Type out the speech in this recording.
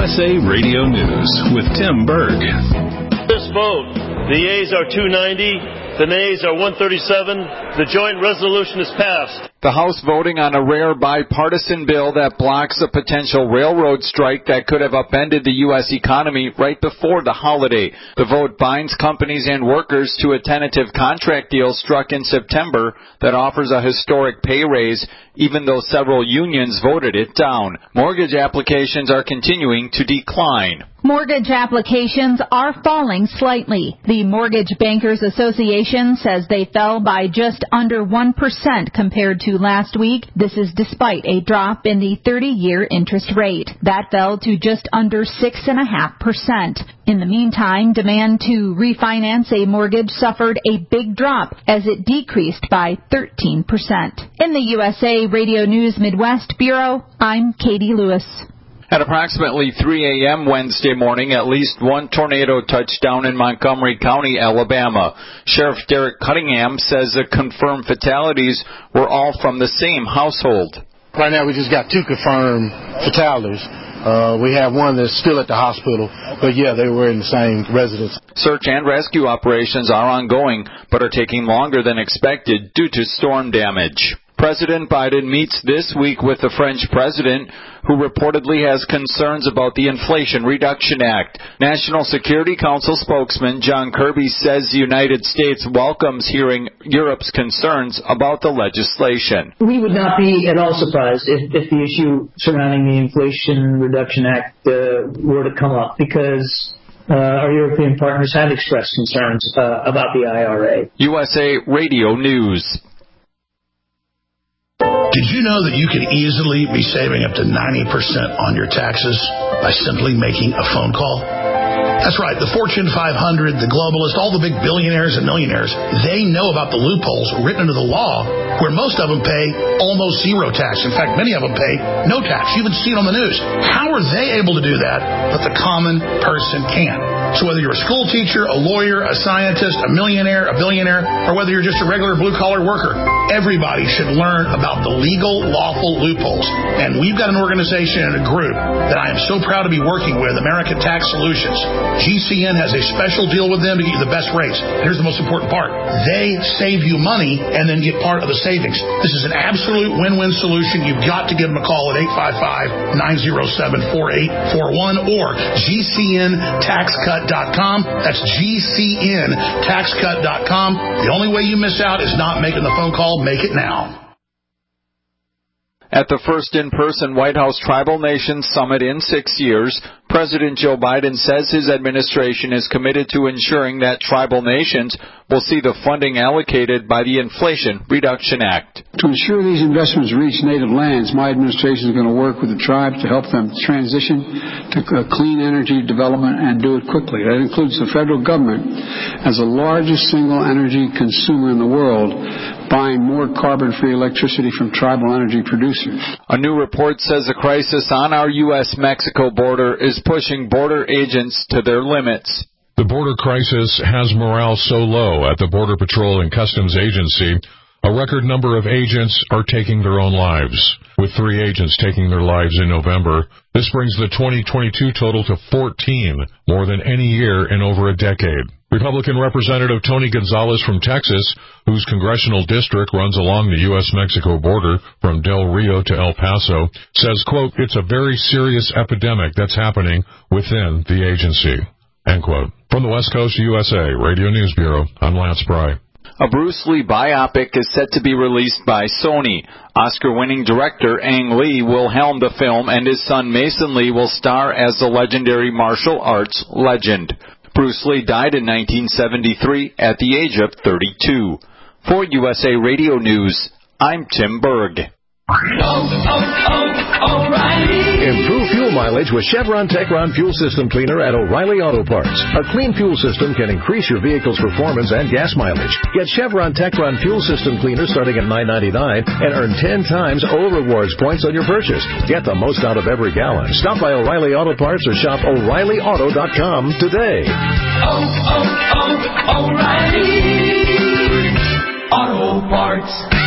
USA Radio News with Tim Berg. This vote, the yeas are 290, the nays are 137. The joint resolution is passed. The House voting on a rare bipartisan bill that blocks a potential railroad strike that could have upended the U.S. economy right before the holiday. The vote binds companies and workers to a tentative contract deal struck in September that offers a historic pay raise, even though several unions voted it down. Mortgage applications are continuing to decline. Mortgage applications are falling slightly. The Mortgage Bankers Association says they fell by just under 1% compared to last week. This is despite a drop in the 30-year interest rate. That fell to just under 6.5%. In the meantime, demand to refinance a mortgage suffered a big drop as it decreased by 13%. In the USA Radio News Midwest Bureau, I'm Katie Lewis. At approximately 3 a.m. Wednesday morning, at least one tornado touched down in Montgomery County, Alabama. Sheriff Derek Cunningham says the confirmed fatalities were all from the same household. Right now we just got 2 confirmed fatalities. We have one that's still at the hospital, but yeah, they were in the same residence. Search and rescue operations are ongoing, but are taking longer than expected due to storm damage. President Biden meets this week with the French president, who reportedly has concerns about the Inflation Reduction Act. National Security Council spokesman John Kirby says the United States welcomes hearing Europe's concerns about the legislation. We would not be at all surprised if the issue surrounding the Inflation Reduction Act were to come up, because our European partners have expressed concerns about the IRA. USA Radio News. Did you know that you could easily be saving up to 90% on your taxes by simply making a phone call? That's right. The Fortune 500, the globalists, all the big billionaires and millionaires, they know about the loopholes written into the law where most of them pay almost zero tax. In fact, many of them pay no tax. You even see it on the news. How are they able to do that, but the common person can't? So whether you're a school teacher, a lawyer, a scientist, a millionaire, a billionaire, or whether you're just a regular blue-collar worker, everybody should learn about the legal, lawful loopholes. And we've got an organization and a group that I am so proud to be working with, American Tax Solutions. GCN has a special deal with them to get you the best rates. Here's the most important part. They save you money and then get part of the savings. This is an absolute win-win solution. You've got to give them a call at 855-907-4841 or GCNTaxCut.com. That's GCNTaxCut.com. The only way you miss out is not making the phone call. Make it now. At the first in-person White House Tribal Nations Summit in 6 years, President Joe Biden says his administration is committed to ensuring that tribal nations will see the funding allocated by the Inflation Reduction Act. To ensure these investments reach native lands, my administration is going to work with the tribes to help them transition to clean energy development and do it quickly. That includes the federal government as the largest single energy consumer in the world, buying more carbon-free electricity from tribal energy producers. A new report says the crisis on our U.S.-Mexico border is pushing border agents to their limits. The border crisis has morale so low at the Border Patrol and Customs Agency, a record number of agents are taking their own lives. With 3 agents taking their lives in November, this brings the 2022 total to 14, more than any year in over a decade. Republican Representative Tony Gonzalez from Texas, whose congressional district runs along the U.S.-Mexico border from Del Rio to El Paso, says, quote, "It's a very serious epidemic that's happening within the agency," end quote. From the West Coast USA Radio News Bureau, I'm Lance Pry. A Bruce Lee biopic is set to be released by Sony. Oscar-winning director Ang Lee will helm the film, and his son Mason Lee will star as the legendary martial arts legend. Bruce Lee died in 1973 at the age of 32. For USA Radio News, I'm Tim Berg. Improve fuel mileage with Chevron Techron Fuel System Cleaner at O'Reilly Auto Parts. A clean fuel system can increase your vehicle's performance and gas mileage. Get Chevron Techron Fuel System Cleaner starting at $9.99 and earn 10 times O Rewards points on your purchase. Get the most out of every gallon. Stop by O'Reilly Auto Parts or shop O'ReillyAuto.com today. O'Reilly Auto Parts.